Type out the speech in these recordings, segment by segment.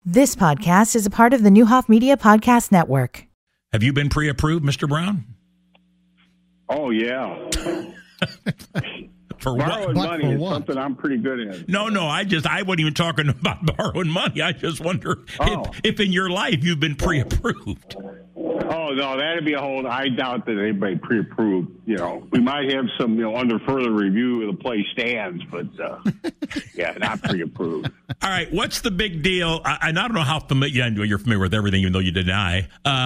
This podcast is a part of the Newhoff Media Podcast Network. Have you been pre-approved, Mr. Brown? Oh, yeah. For Borrowing what? money is something I'm pretty good at. No, I wasn't even talking about borrowing money. I just wonder if in your life you've been pre-approved. Oh, no, that'd be a whole, I doubt that anybody pre-approved. You know, we might have some, under further review of the play stands, but yeah, not pre-approved. All right, what's the big deal? I don't know how familiar you're familiar with everything, even though you deny.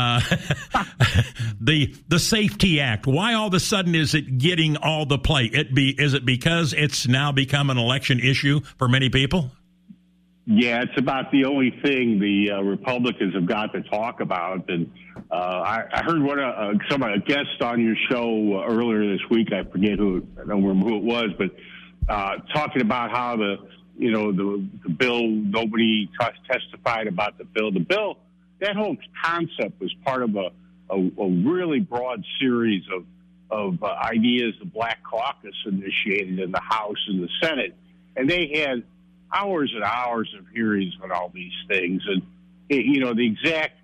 The Safety Act. Why all of a sudden is it getting all the play? Is it because it's now become an election issue for many people? Yeah, it's about the only thing the Republicans have got to talk about. And I heard a guest on your show earlier this week. I forget I don't remember who it was, but talking about how the bill, nobody testified about the bill. The bill, that whole concept was part of a really broad series of ideas the Black Caucus initiated in the House and the Senate. And they had hours and hours of hearings on all these things. And, the exact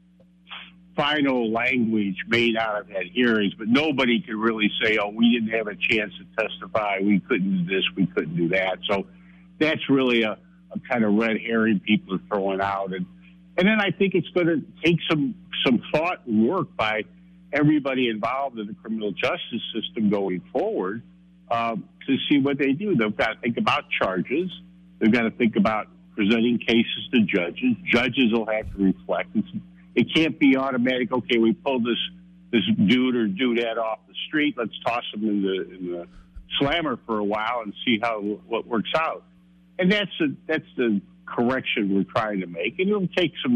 final language may not have had hearings, but nobody could really say, we didn't have a chance to testify. We couldn't do this. We couldn't do that. So that's really a kind of red herring people are throwing out. And then I think it's going to take some thought and work by everybody involved in the criminal justice system going forward to see what they do. They've got to think about charges. They've got to think about presenting cases to judges. Judges will have to reflect. It can't be automatic. Okay, we pulled this dude or dudette off the street. Let's toss him in the slammer for a while and see what works out. And that's the correction we're trying to make. And it'll take some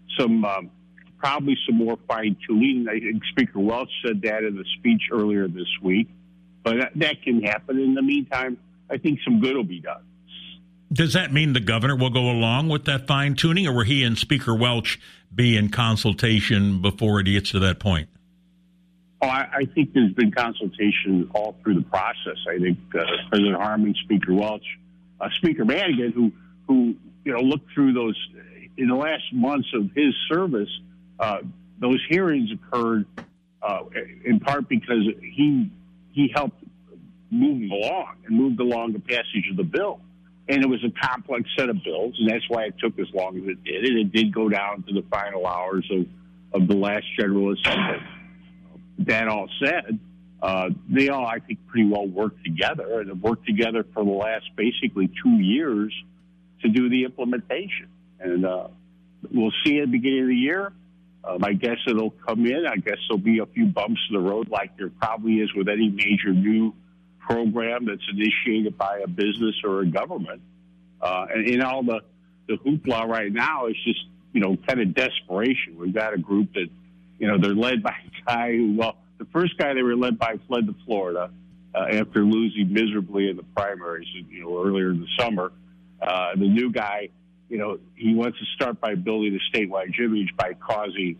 probably some more fine tuning. I think Speaker Welch said that in the speech earlier this week. But that can happen. In the meantime, I think some good will be done. Does that mean the governor will go along with that fine-tuning, or will he and Speaker Welch be in consultation before it gets to that point? Oh, I think there's been consultation all through the process. I think President Harmon, Speaker Welch, Speaker Madigan, who looked through those in the last months of his service, those hearings occurred in part because he helped move along the passage of the bill. And it was a complex set of bills, and that's why it took as long as it did. And it did go down to the final hours of the last General Assembly. That all said, they all, I think, pretty well worked together, and have worked together for the last basically 2 years to do the implementation. And we'll see at the beginning of the year. My guess it'll come in. I guess there'll be a few bumps in the road like there probably is with any major new program that's initiated by a business or a government. And in all the hoopla right now is just, kind of desperation. We've got a group that, they're led by a guy the first guy they were led by fled to Florida after losing miserably in the primaries, earlier in the summer. The new guy, he wants to start by building a statewide image by calling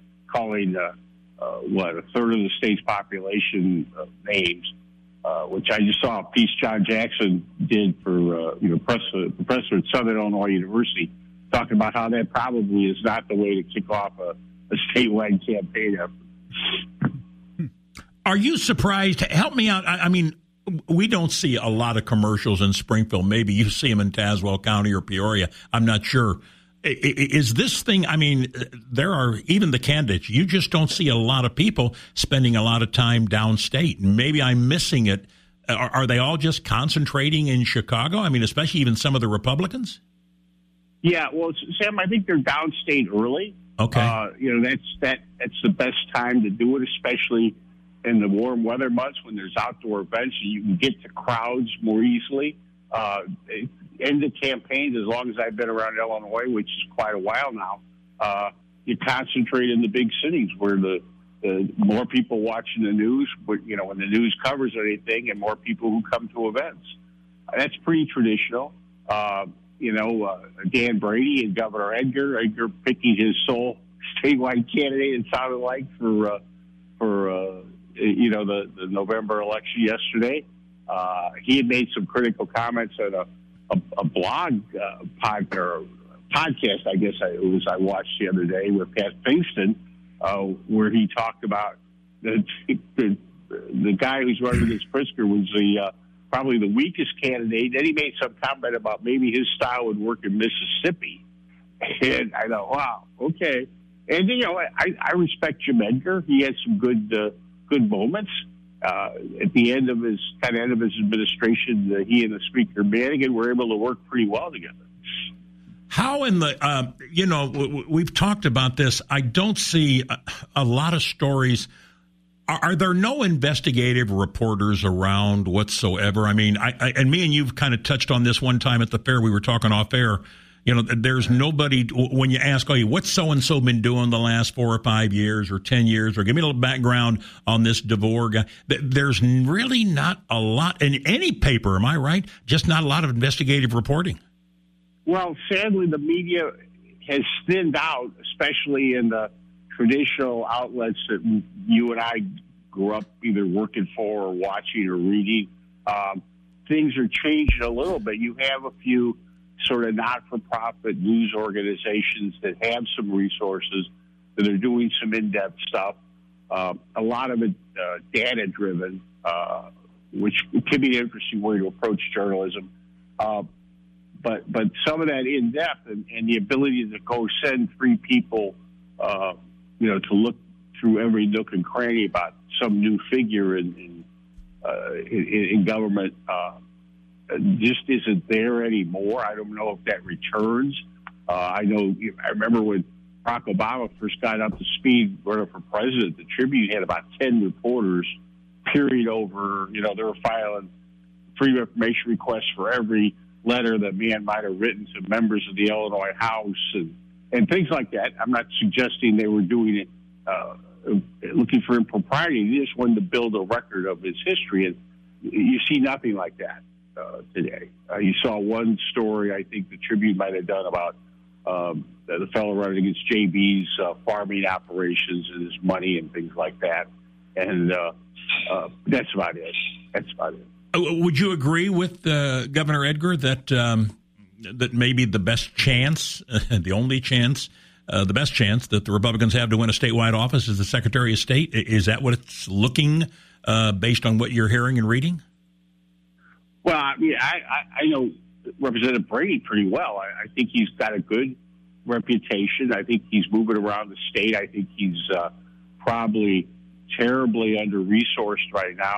a third of the state's population names. Which I just saw a piece John Jackson did for professor at Southern Illinois University, talking about how that probably is not the way to kick off a statewide campaign effort. Are you surprised? Help me out. I mean, we don't see a lot of commercials in Springfield. Maybe you see them in Tazewell County or Peoria. I'm not sure. Is this thing, there are even the candidates, you just don't see a lot of people spending a lot of time downstate. Maybe I'm missing it. Are they all just concentrating in Chicago? Especially even some of the Republicans? Yeah, well, Sam, I think they're downstate early. Okay. That's the best time to do it, especially in the warm weather months when there's outdoor events. You can get to crowds more easily. End the campaigns, as long as I've been around Illinois, which is quite a while now, you concentrate in the big cities where the more people watching the news, when the news covers anything, and more people who come to events. That's pretty traditional. Dan Brady and Governor Edgar picking his sole statewide candidate, it sounded like, for the November election yesterday. He had made some critical comments at a blog podcast, I guess I watched the other day with Pat Fingston, where he talked about the guy who's running against Pritzker was probably the weakest candidate. Then he made some comment about maybe his style would work in Mississippi. And I thought, wow, okay. And, I respect Jim Edgar. He had some good moments. At the end of his administration, he and the Speaker Madigan were able to work pretty well together. How in the, we've talked about this. I don't see a lot of stories. Are there no investigative reporters around whatsoever? I mean, and me and you've kind of touched on this one time at the fair. We were talking off air. There's nobody, when you ask, what's so-and-so been doing the last 4 or 5 years or 10 years, or give me a little background on this DeVore guy. There's really not a lot in any paper, am I right? Just not a lot of investigative reporting. Well, sadly, the media has thinned out, especially in the traditional outlets that you and I grew up either working for or watching or reading. Things are changing a little bit. You have a few sort of not-for-profit news organizations that have some resources, that are doing some in-depth stuff. A lot of it data-driven, which can be an interesting way to approach journalism. But some of that in-depth and the ability to go send 3 people, to look through every nook and cranny about some new figure in government just isn't there anymore. I don't know if that returns. I remember when Barack Obama first got up to speed running for president, the Tribune had about 10 reporters, period over, they were filing freedom of information requests for every letter that man might have written to members of the Illinois House and things like that. I'm not suggesting they were doing it looking for impropriety. They just wanted to build a record of his history, and you see nothing like that today. You saw one story I think the Tribune might have done about the fellow running against JB's farming operations and his money and things like that, and that's about it. Would you agree with Governor Edgar that that maybe the best chance, the only chance, the best chance that the Republicans have to win a statewide office is the Secretary of State? Is that what it's looking based on what you're hearing and reading? Well, I mean, I know Representative Brady pretty well. I think he's got a good reputation. I think he's moving around the state. I think he's probably terribly under-resourced right now.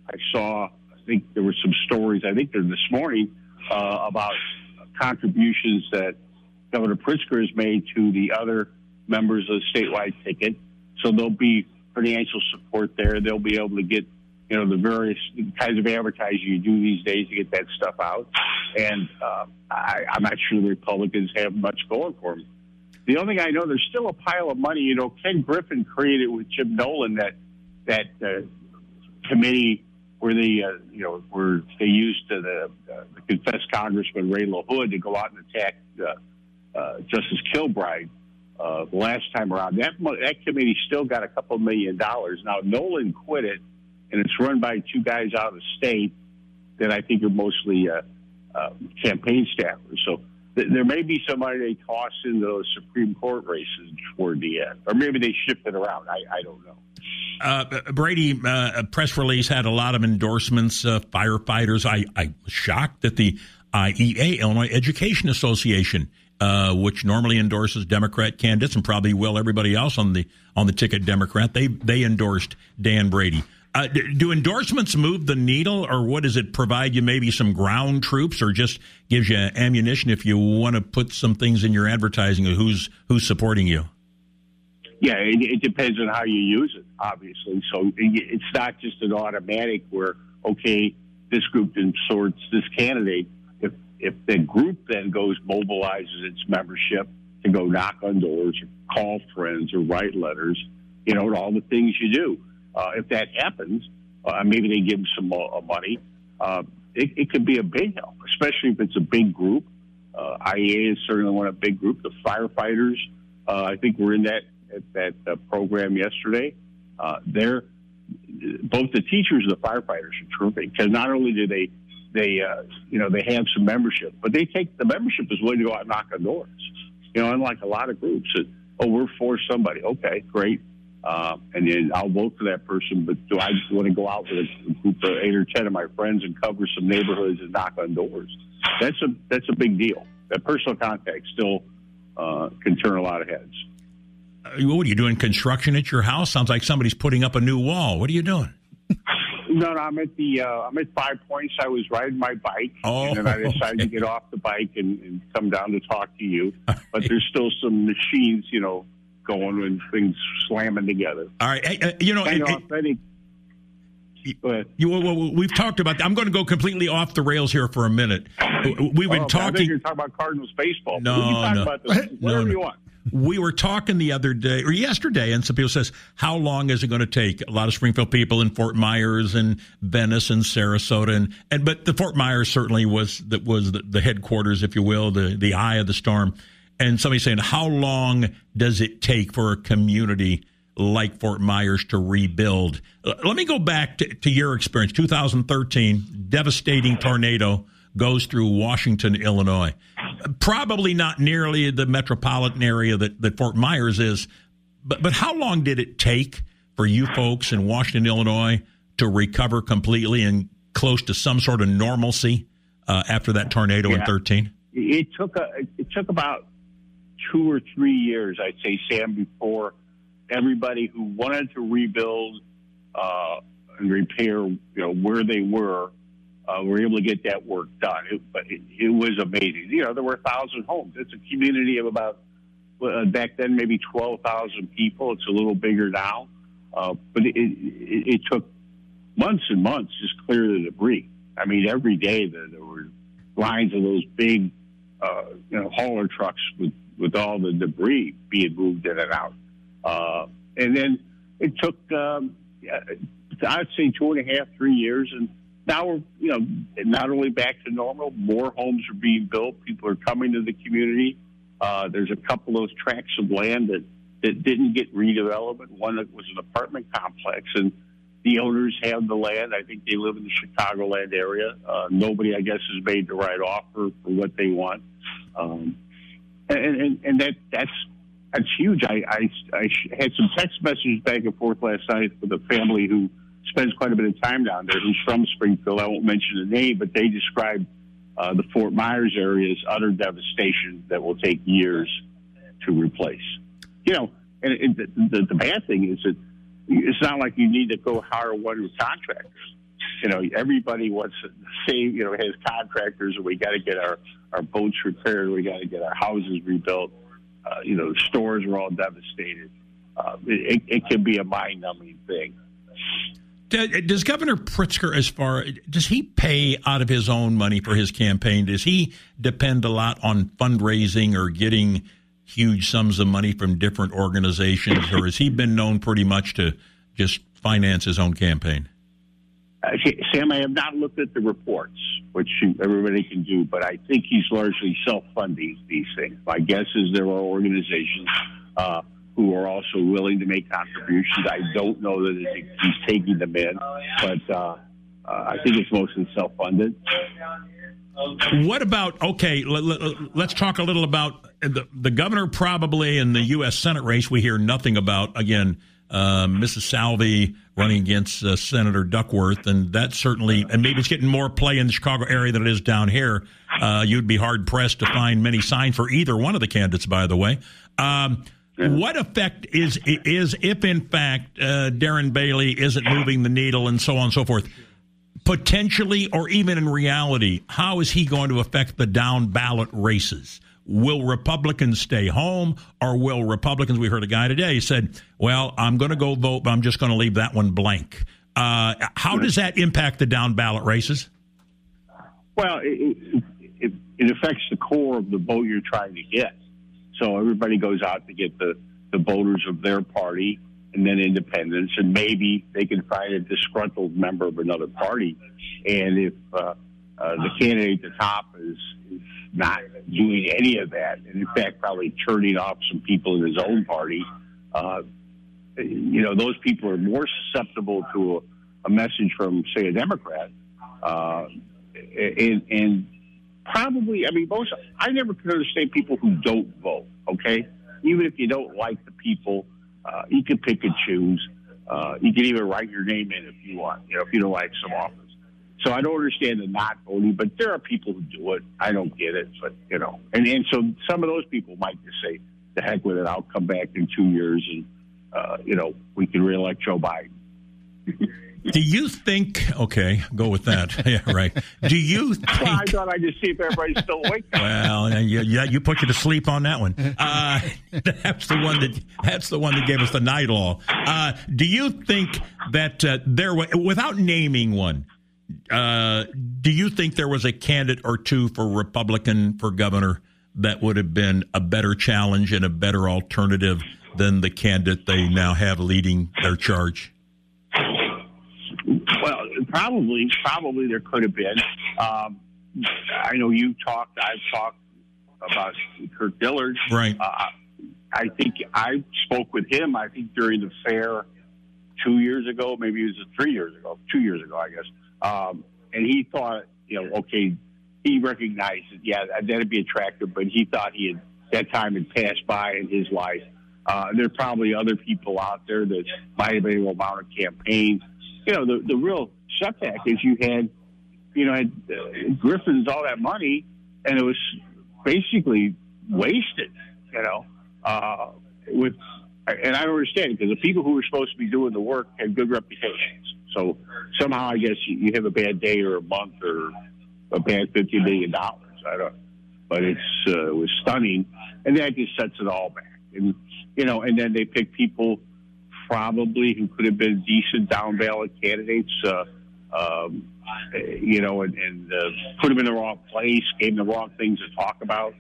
I think there were some stories, I think they're this morning, about contributions that Governor Pritzker has made to the other members of the statewide ticket. So there'll be financial support there. They'll be able to get, the various kinds of advertising you do these days to get that stuff out. And I'm not sure the Republicans have much going for them. The only thing I know, there's still a pile of money. Ken Griffin created with Jim Nolan that committee where they, where they used the confessed Congressman Ray LaHood to go out and attack Justice Kilbride the last time around. That committee still got a couple $1 million. Now, Nolan quit it, and it's run by 2 guys out of state that I think are mostly campaign staffers. So there may be some money they toss into those Supreme Court races toward the end. Or maybe they shift it around. I don't know. Brady, a press release had a lot of endorsements, firefighters. I was shocked that the IEA, Illinois Education Association, which normally endorses Democrat candidates and probably will everybody else on the ticket Democrat, they endorsed Dan Brady. Do endorsements move the needle, or what does it provide you? Maybe some ground troops, or just gives you ammunition if you want to put some things in your advertising of who's supporting you? Yeah, it depends on how you use it, obviously. So it's not just an automatic where, okay, this group endorses this candidate. If the group then mobilizes its membership to go knock on doors or call friends or write letters, all the things you do. If that happens, maybe they give them some money. It could be a big help, especially if it's a big group. IEA is certainly one of a big group. The firefighters, I think, were in that program yesterday. They're both the teachers and the firefighters are terrific, because not only do they have some membership, but they take the membership as a way to go out and knock on doors. unlike a lot of groups that, we're for somebody. Okay, great. And then I'll vote for that person, but do I just want to go out with a group of 8 or 10 of my friends and cover some neighborhoods and knock on doors? That's a big deal. That personal contact still can turn a lot of heads. What are you doing? Construction at your house? Sounds like somebody's putting up a new wall. What are you doing? No, I'm at 5 Points. I was riding my bike, and then I decided to get off the bike and come down to talk to you. But there's still some machines, going and things slamming together. All right, we've talked about that. I'm going to go completely off the rails here for a minute. We've been talking. I think you're talking about Cardinals baseball. No. About this, whatever you want. We were talking the other day or yesterday, and some people says, how long is it going to take? A lot of Springfield people in Fort Myers and Venice and Sarasota, but the Fort Myers certainly was the headquarters, if you will, the eye of the storm. And somebody saying, how long does it take for a community like Fort Myers to rebuild? Let me go back to your experience. 2013, devastating tornado goes through Washington, Illinois. Probably not nearly the metropolitan area that Fort Myers is, but how long did it take for you folks in Washington, Illinois to recover completely and close to some sort of normalcy after that tornado in 13? It took about 2 or 3 years, I'd say, Sam, before everybody who wanted to rebuild and repair, where they were able to get that work done. It was amazing. There were 1,000 homes. It's a community of about, back then, maybe 12,000 people. It's a little bigger now. But it took months and months just clear the debris. I mean, every day there were lines of those big, hauler trucks with all the debris being moved in and out. And then it took, I'd say 2.5, 3 years. And now we're, not only back to normal, more homes are being built. People are coming to the community. There's a couple of those tracts of land that didn't get redevelopment. One that was an apartment complex, and the owners have the land. I think they live in the Chicagoland area. Nobody, I guess, has made the right offer for what they want. And that's huge. I had some text messages back and forth last night with a family who spends quite a bit of time down there, who's from Springfield. I won't mention the name, but they described the Fort Myers area as utter devastation that will take years to replace. And the bad thing is that it's not like you need to go hire one of the contractors. Everybody wants to save, has contractors, and we got to get our boats repaired, we got to get our houses rebuilt. The stores are all devastated. It can be a mind-numbing thing. Does Governor Pritzker, does he pay out of his own money for his campaign? Does he depend a lot on fundraising or getting huge sums of money from different organizations, or has he been known pretty much to just finance his own campaign? Sam, I have not looked at the reports, which everybody can do, but I think he's largely self-funding these things. My guess is there are organizations who are also willing to make contributions. I don't know that he's taking them in, but I think it's mostly self-funded. What about, let's talk a little about the governor probably in the U.S. Senate race we hear nothing about. Again, Mrs. Salvi running against Senator Duckworth, and that certainly, and maybe it's getting more play in the Chicago area than it is down here. You'd be hard-pressed to find many signs for either one of the candidates, by the way. What effect is if, in fact, Darren Bailey isn't moving the needle and so on and so forth, potentially or even in reality, how is he going to affect the down-ballot races? Will Republicans stay home, or will Republicans, we heard a guy today said, well, I'm going to go vote, but I'm just going to leave that one blank. How does that impact the down-ballot races? Well, it affects the core of the vote you're trying to get. So everybody goes out to get the voters of their party and then independents, and maybe they can find a disgruntled member of another party. And if the candidate at the top is not doing any of that, and in fact probably turning off some people in his own party, those people are more susceptible to a message from, say, a Democrat. And probably, I never could understand people who don't vote, okay? Even if you don't like the people, you can pick and choose. You can even write your name in if you want, if you don't like some office. So I don't understand the not voting, but there are people who do it. I don't get it, but, and so some of those people might just say, the heck with it, I'll come back in 2 years and, we can reelect Joe Biden. Do you think? Okay, go with that. Yeah, right. Do you think? Well, I thought I'd just see if everybody's still awake. Well, you put you to sleep on that one. That's the one that gave us the night law. Do you think that without naming one, do you think there was a candidate or two for Republican for governor that would have been a better challenge and a better alternative than the candidate they now have leading their charge? Well, probably there could have been. I know I've talked about Kirk Dillard. Right. I think I spoke with him, during the fair 2 years ago, maybe it was 2 years ago, I guess. And he thought, okay, he recognized that, yeah, that'd be attractive, but he thought that time had passed by in his life. There are probably other people out there that might have been able to mount a campaign. The real setback is you had Griffin's all that money, and it was basically wasted, and I don't understand, because the people who were supposed to be doing the work had good reputations. So somehow I guess you have a bad day or a month or a bad $50 million. I don't, but it was stunning, and that just sets it all back. And and then they pick people probably who could have been decent down ballot candidates, and put them in the wrong place, gave them the wrong things to talk about,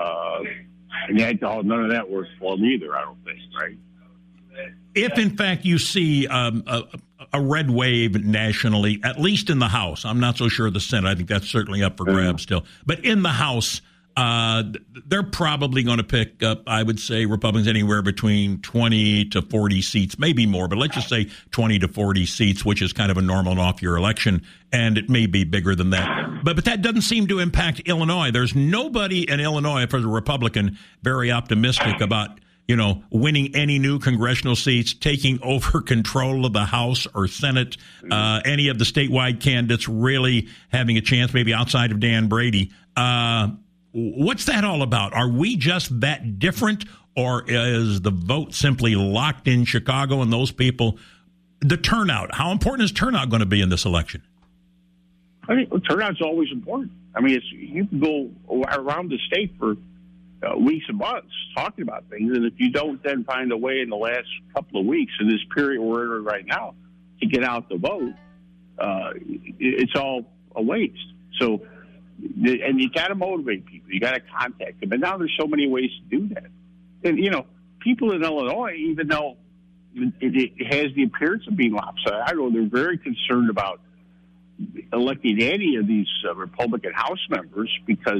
and none of that works for them either. I don't think, right? If in fact you see a red wave nationally, at least in the House, I'm not so sure of the Senate. I think that's certainly up for grabs still, but in the House, they're probably going to pick up, I would say, Republicans anywhere between 20 to 40 seats, maybe more, but let's just say 20 to 40 seats, which is kind of a normal and off-year election, and it may be bigger than that. But that doesn't seem to impact Illinois. There's nobody in Illinois, for the Republican, very optimistic about winning any new congressional seats, taking over control of the House or Senate, any of the statewide candidates really having a chance, maybe outside of Dan Brady. What's that all about? Are we just that different, or is the vote simply locked in Chicago and those people? The turnout, how important is turnout going to be in this election? I think turnout's always important. You can go around the state for weeks and months talking about things, and if you don't then find a way in the last couple of weeks in this period we're in right now to get out the vote, it's all a waste. So, and you got to motivate people. You got to contact them. And now there's so many ways to do that. And, people in Illinois, even though it has the appearance of being lopsided, I know they're very concerned about electing any of these Republican House members because,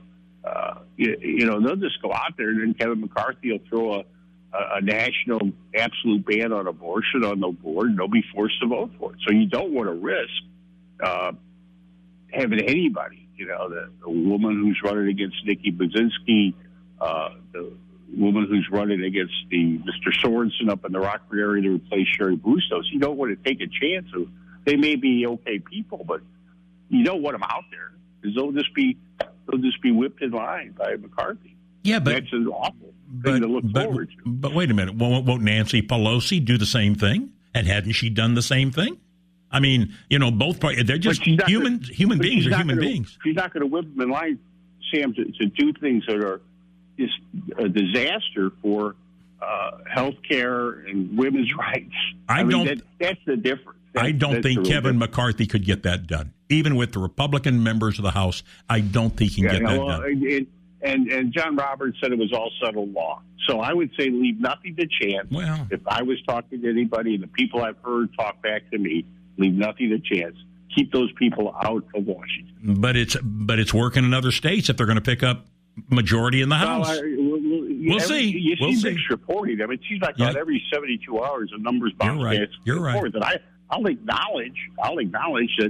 they'll just go out there and then Kevin McCarthy will throw a national absolute ban on abortion on the board and they'll be forced to vote for it. So you don't want to risk having anybody. The woman who's running against Nikki Brzezinski, the woman who's running against Mr. Sorensen up in the Rockford area to replace Sherry Bustos. You don't want to take a chance of. They may be okay people, but you don't want them out there because they'll just be whipped in line by McCarthy. Yeah, but that's an awful thing to look forward to. But wait a minute, won't Nancy Pelosi do the same thing? And hadn't she done the same thing? Both parties, they're just human beings are human beings. She's not going to whip them in line, Sam, to do things that are just a disaster for health care and women's rights. That's the difference. I don't think Kevin McCarthy could get that done. Even with the Republican members of the House, I don't think he can get that done. And John Roberts said it was all settled law. So I would say leave nothing to chance. Well, if I was talking to anybody and the people I've heard talk back to me, leave nothing to chance. Keep those people out of Washington. But it's working in other states if they're going to pick up majority in the House. We'll see. You see mixed reporting. It seems like about every 72 hours, the numbers bounce back. You're right. And I'll acknowledge that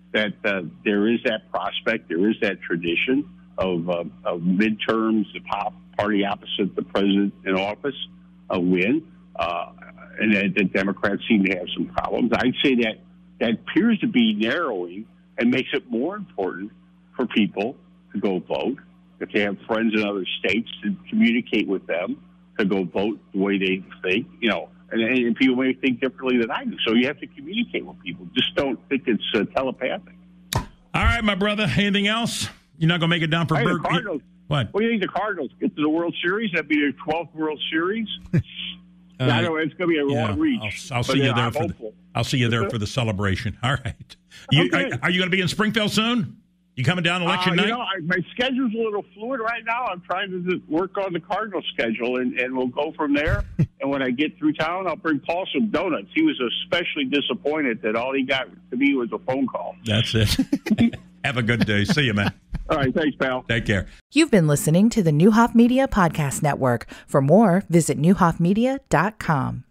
that there is that prospect, there is that tradition of midterms, the party opposite the president in office win, and that the Democrats seem to have some problems. I'd say that appears to be narrowing and makes it more important for people to go vote. If they have friends in other states, to communicate with them, to go vote the way they think, and people may think differently than I do. So you have to communicate with people. Just don't think it's telepathic. All right, my brother. Anything else? You're not going to make it down for Berg? Cardinals. What? What do you think the Cardinals get to the World Series? That'd be their 12th World Series. I know it's going to be a long reach. I'll see you there. I'll see you there for the celebration. All right. Are you going to be in Springfield soon? You coming down election night? My schedule's a little fluid right now. I'm trying to work on the Cardinal schedule, and we'll go from there. And when I get through town, I'll bring Paul some donuts. He was especially disappointed that all he got to me was a phone call. That's it. Have a good day. See you, man. All right. Thanks, pal. Take care. You've been listening to the Neuhoff Media Podcast Network. For more, visit neuhoffmedia.com.